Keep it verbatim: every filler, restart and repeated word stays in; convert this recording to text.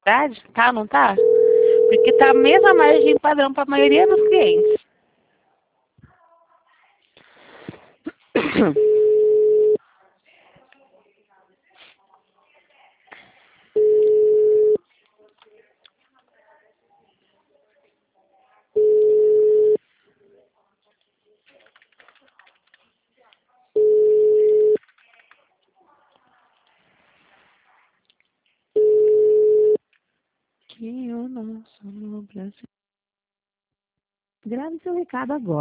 Verdade? Tá, não tá? Porque tá a mesma margem padrão para a maioria dos clientes. Que o nosso no Brasil. Grave seu recado agora.